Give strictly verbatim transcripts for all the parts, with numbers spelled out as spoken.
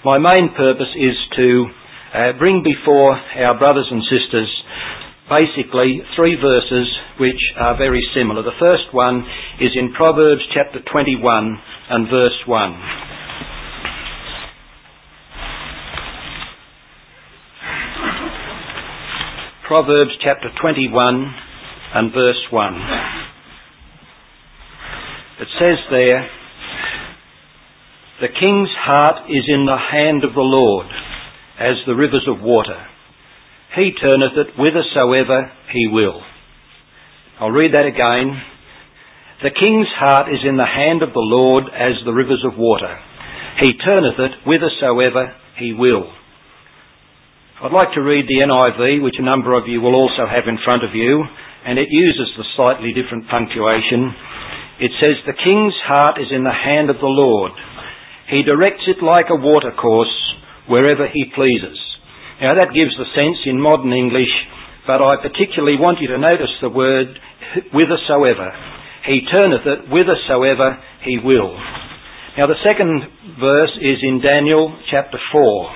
My main purpose is to uh, bring before our brothers and sisters basically three verses which are very similar. The first one is in Proverbs chapter twenty-one and verse one. Proverbs chapter twenty-one and verse one. It says there, "The king's heart is in the hand of the Lord, as the rivers of water. He turneth it whithersoever he will." I'll read that again. "The king's heart is in the hand of the Lord, as the rivers of water. He turneth it whithersoever he will." I'd like to read the N I V, which a number of you will also have in front of you, and it uses the slightly different punctuation. It says, "The king's heart is in the hand of the Lord. He directs it like a watercourse wherever he pleases." Now that gives the sense in modern English, but I particularly want you to notice the word whithersoever. He turneth it whithersoever he will. Now the second verse is in Daniel chapter four.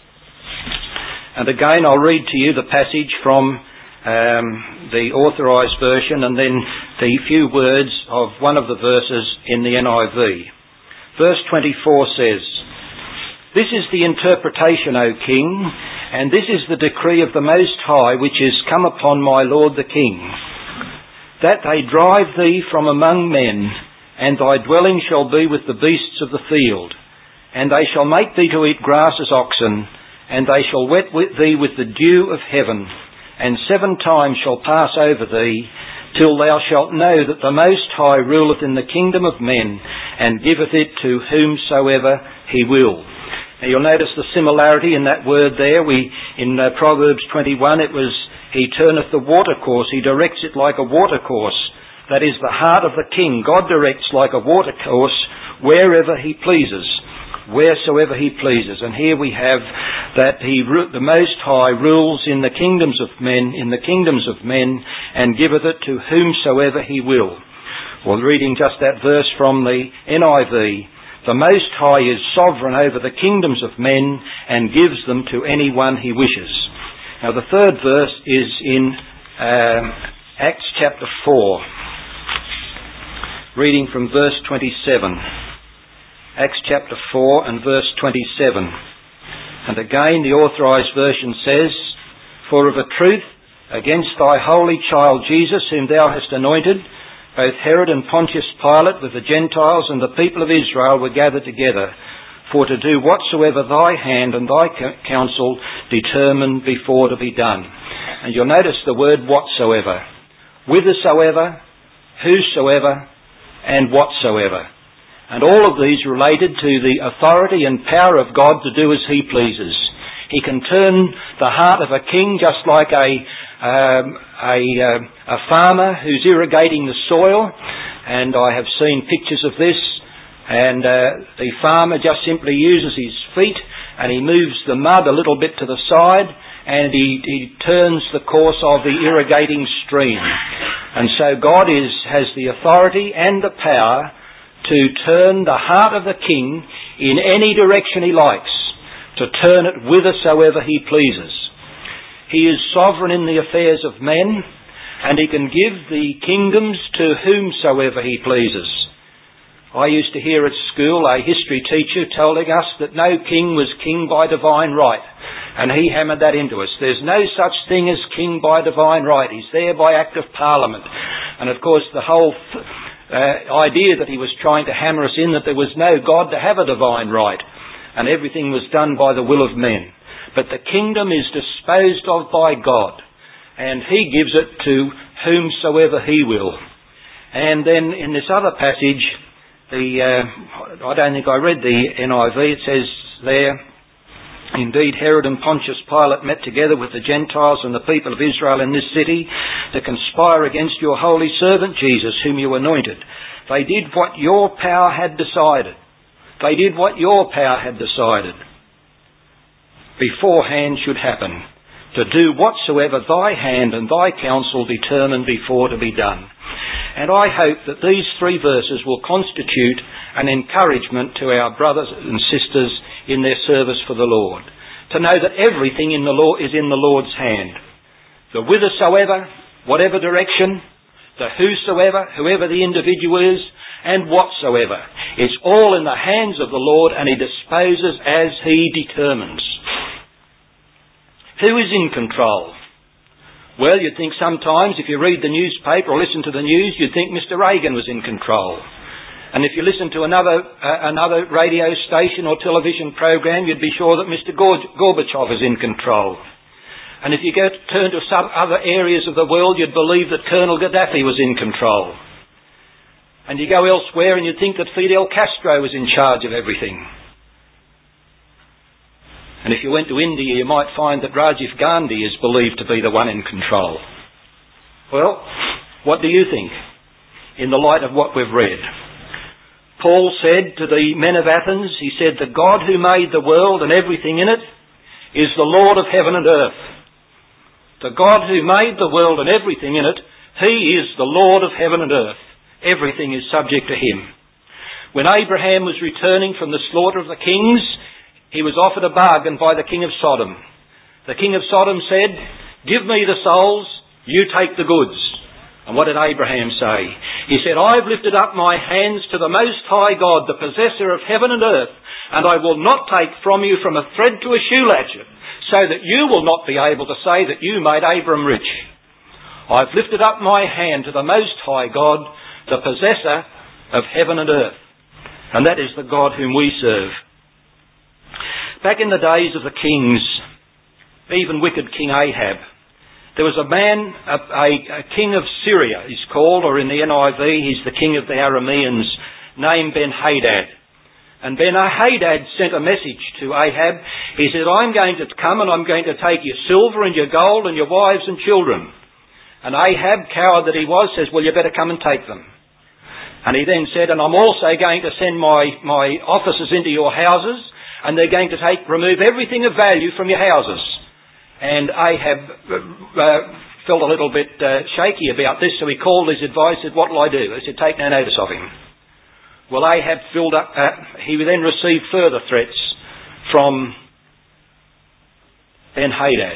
And again I'll read to you the passage from um, the authorised version and then the few words of one of the verses in the N I V. Verse twenty-four says, "This is the interpretation, O king, and this is the decree of the Most High, which is come upon my lord the king, that they drive thee from among men, and thy dwelling shall be with the beasts of the field, and they shall make thee to eat grass as oxen, and they shall wet thee with the dew of heaven, and seven times shall pass over thee, till thou shalt know that the Most High ruleth in the kingdom of men, and giveth it to whomsoever he will." Now you'll notice the similarity in that word there. We in uh, Proverbs twenty-one it was, "He turneth the watercourse, he directs it like a watercourse." That is the heart of the king. God directs like a watercourse wherever he pleases, wheresoever he pleases. And here we have that he, the Most High, rules in the kingdoms of men, in the kingdoms of men, and giveth it to whomsoever he will. Well, reading just that verse from the N I V, "The Most High is sovereign over the kingdoms of men, and gives them to anyone he wishes." Now the third verse is in um, Acts chapter four, reading from verse twenty-seven. Acts chapter four and verse twenty-seven. And again the authorised version says, "For of a truth, against thy holy child Jesus, whom thou hast anointed, both Herod and Pontius Pilate with the Gentiles and the people of Israel were gathered together, for to do whatsoever thy hand and thy counsel determined before to be done." And you'll notice the word whatsoever. Whithersoever, whosoever, and whatsoever. And all of these related to the authority and power of God to do as he pleases. He can turn the heart of a king just like a um, a, uh, a farmer who's irrigating the soil. And I have seen pictures of this. And uh, the farmer just simply uses his feet and he moves the mud a little bit to the side, and he, he turns the course of the irrigating stream. And so God is has the authority and the power to turn the heart of the king in any direction he likes, to turn it whithersoever he pleases. He is sovereign in the affairs of men, and he can give the kingdoms to whomsoever he pleases. I used to hear at school a history teacher telling us that no king was king by divine right, and he hammered that into us. There's no such thing as king by divine right. He's there by act of parliament. And of course the whole th- Uh, idea that he was trying to hammer us in, that there was no God to have a divine right, and everything was done by the will of men. But the kingdom is disposed of by God, and he gives it to whomsoever he will. And then in this other passage, the uh, I don't think I read the N I V, it says there, "Indeed, Herod and Pontius Pilate met together with the Gentiles and the people of Israel in this city to conspire against your holy servant Jesus, whom you anointed. They did what your power had decided. They did what your power had decided beforehand should happen, to do whatsoever thy hand and thy counsel determined before to be done." And I hope that these three verses will constitute an encouragement to our brothers and sisters in their service for the Lord, to know that everything in the Lord is in the Lord's hand. The whithersoever, whatever direction, the whosoever, whoever the individual is, and whatsoever. It's all in the hands of the Lord, and He disposes as He determines. Who is in control? Well, you'd think sometimes if you read the newspaper or listen to the news, you'd think Mister Reagan was in control. And if you listen to another uh, another radio station or television program, you'd be sure that Mister Gorbachev is in control. And if you go to turn to some other areas of the world, you'd believe that Colonel Gaddafi was in control. And you go elsewhere and you'd think that Fidel Castro was in charge of everything. And if you went to India, you might find that Rajiv Gandhi is believed to be the one in control. Well, what do you think in the light of what we've read? Paul said to the men of Athens, he said, the God who made the world and everything in it is the Lord of heaven and earth. The God who made the world and everything in it, He is the Lord of heaven and earth. Everything is subject to Him. When Abraham was returning from the slaughter of the kings, he was offered a bargain by the king of Sodom. The king of Sodom said, give me the souls, you take the goods. And what did Abraham say? He said, I've lifted up my hands to the Most High God, the possessor of heaven and earth, and I will not take from you from a thread to a shoe latchet, so that you will not be able to say that you made Abram rich. I've lifted up my hand to the Most High God, the possessor of heaven and earth. And that is the God whom we serve. Back in the days of the kings, even wicked King Ahab, there was a man, a, a, a king of Syria, he's called, or in the N I V, he's the king of the Arameans, named Ben-Hadad. And Ben-Hadad sent a message to Ahab. He said, I'm going to come and I'm going to take your silver and your gold and your wives and children. And Ahab, coward that he was, says, well, you better come and take them. And he then said, and I'm also going to send my, my officers into your houses, and they're going to take, remove everything of value from your houses. And Ahab uh, felt a little bit uh, shaky about this, so he called his advisor, said, what will I do? They said, take no notice of him. Well, Ahab filled up, uh, he then received further threats from Ben-Hadad.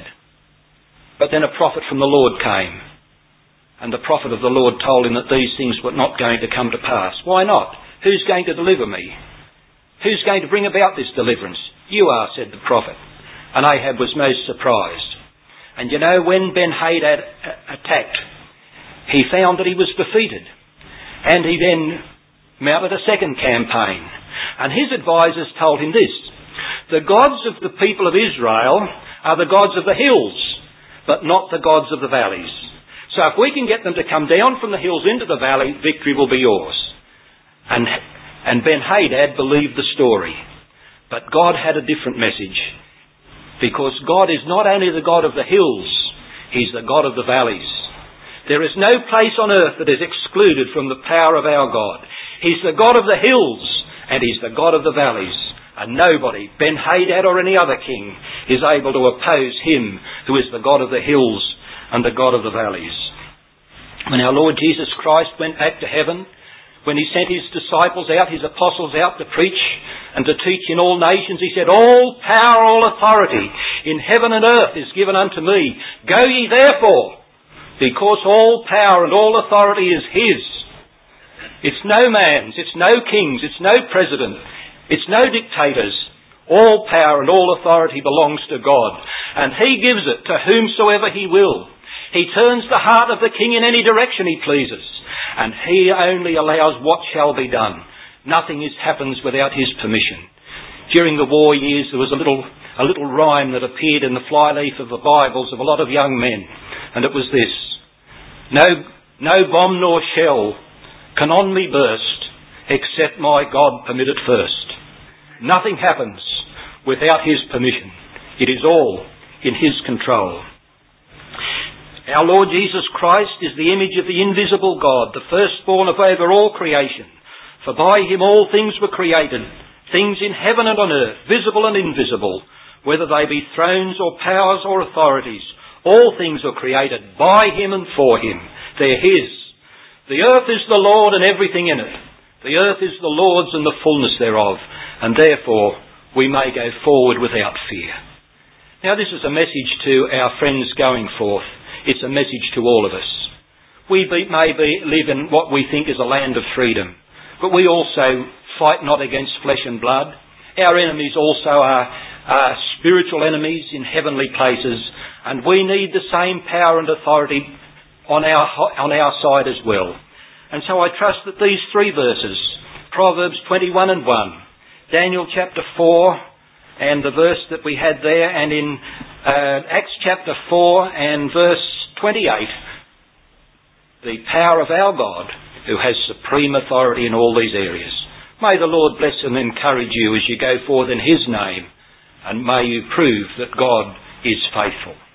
But then a prophet from the Lord came. And the prophet of the Lord told him that these things were not going to come to pass. Why not? Who's going to deliver me? Who's going to bring about this deliverance? You are, said the prophet. And Ahab was most surprised. And you know, when Ben-Hadad attacked, he found that he was defeated. And he then mounted a second campaign. And his advisors told him this: the gods of the people of Israel are the gods of the hills, but not the gods of the valleys. So if we can get them to come down from the hills into the valley, victory will be yours. And And Ben-Hadad believed the story. But God had a different message. Because God is not only the God of the hills, He's the God of the valleys. There is no place on earth that is excluded from the power of our God. He's the God of the hills, and He's the God of the valleys. And nobody, Ben-Hadad or any other king, is able to oppose Him who is the God of the hills and the God of the valleys. When our Lord Jesus Christ went back to heaven, when He sent His disciples out, His apostles out to preach and to teach in all nations, He said, all power, all authority in heaven and earth is given unto me. Go ye therefore, because all power and all authority is His. It's no man's, it's no king's, it's no president, it's no dictators. All power and all authority belongs to God, and He gives it to whomsoever He will. He turns the heart of the king in any direction He pleases. And He only allows what shall be done. Nothing is, happens without His permission. During the war years, there was a little, a little rhyme that appeared in the flyleaf of the Bibles of a lot of young men. And it was this: No, no bomb nor shell can on me burst, except my God permit it first. Nothing happens without His permission. It is all in His control. Our Lord Jesus Christ is the image of the invisible God, the firstborn of over all creation. For by Him all things were created, things in heaven and on earth, visible and invisible, whether they be thrones or powers or authorities. All things were created by Him and for Him. They're His. The earth is the Lord and everything in it. The earth is the Lord's and the fullness thereof, and therefore we may go forward without fear. Now this is a message to our friends going forth. It's a message to all of us. We be, may be, live in what we think is a land of freedom, but we also fight not against flesh and blood. Our enemies also are, are spiritual enemies in heavenly places, and we need the same power and authority on our, on our side as well. And so I trust that these three verses, Proverbs twenty-one and one, Daniel chapter four, and the verse that we had there, and in uh, Acts chapter four and verse twenty-eight, the power of our God, who has supreme authority in all these areas. May the Lord bless and encourage you as you go forth in His name, and may you prove that God is faithful.